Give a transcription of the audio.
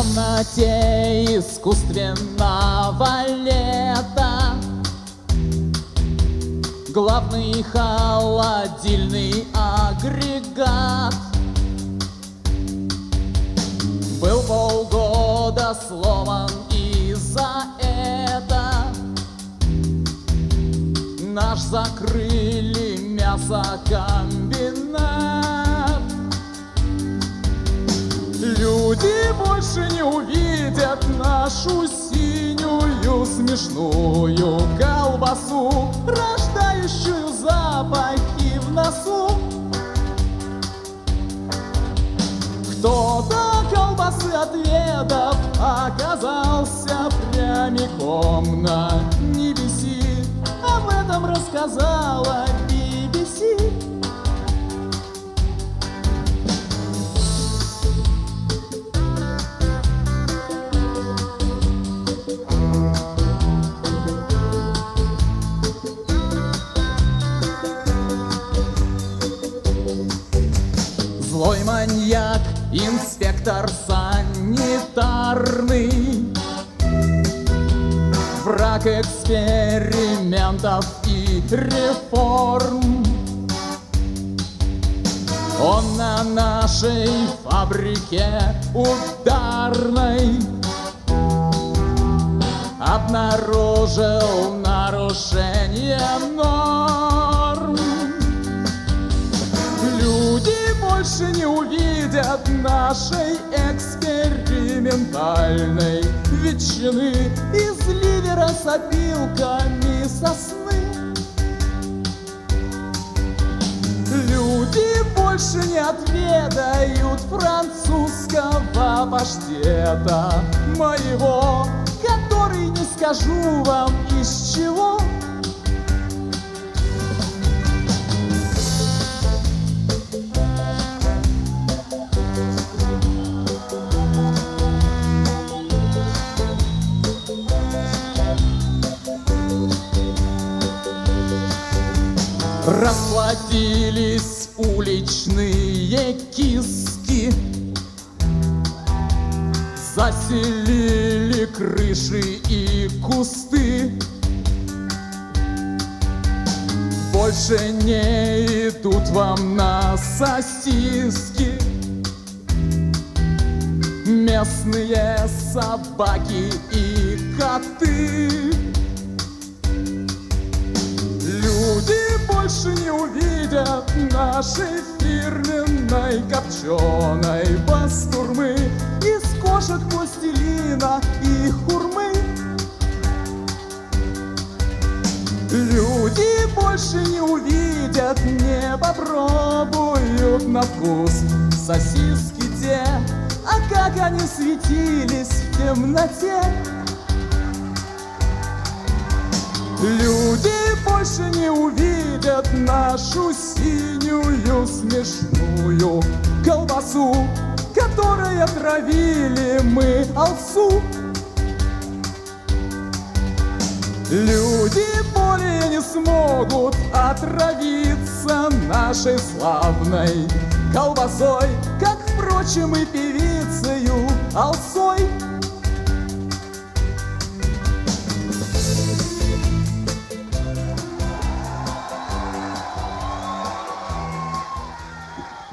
темноте искусственного лета главный холодильный агрегат был полгода сломан, и за это наш закрыли мясокомбинат. Люди больше не увидят нашу синюю смешную колбасу, рождающую запахи в носу. Кто-то колбасы отведав оказался прямиком на небеси. Об этом рассказала BBC. Злой маньяк, инспектор санитарный, враг экспериментов и реформ. Он на нашей фабрике ударной обнаружил нарушение норм. Люди больше не увидят нашей экспериментальной ветчины из ливера с опилками сосны. Люди больше не отведают французского паштета моего, который не скажу вам из чего. Расплодились уличные киски, заселили крыши и кусты. Больше не идут вам на сосиски местные собаки и коты. Люди больше не увидят нашей фирменной копченой бастурмы из кошек, пластилина и хурмы. Люди больше не увидят, не попробуют на вкус сосиски те, а как они светились в темноте. Люди больше не увидят нашу синюю смешную колбасу, которой отравили мы овцу. Люди более не смогут отравиться нашей славной колбасой, как, впрочем, и певицею Алсой.